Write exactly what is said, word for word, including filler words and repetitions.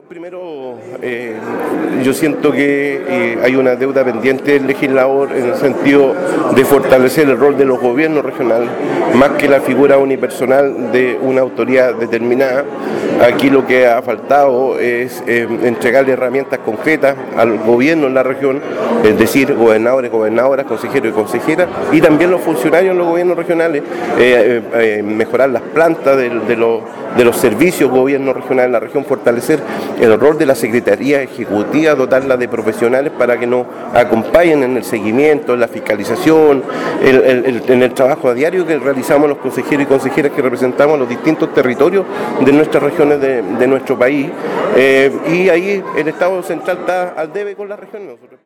Primero, eh, yo siento que eh, hay una deuda pendiente del legislador en el sentido de fortalecer el rol de los gobiernos regionales, más que la figura unipersonal de una autoridad determinada. Aquí lo que ha faltado es eh, entregarle herramientas concretas al gobierno en la región, es decir, gobernadores, gobernadoras, consejeros y consejeras, y también los funcionarios en los gobiernos regionales, eh, eh, mejorar las plantas de, de, los, de los servicios gobierno regional en la región, fortalecer el rol de la Secretaría Ejecutiva, dotarla de profesionales para que nos acompañen en el seguimiento, en la fiscalización, el, el, el, en el trabajo a diario que realizamos los consejeros y consejeras que representamos los distintos territorios de nuestras regiones de, de nuestro país. Eh, y ahí el Estado central está al debe con las regiones.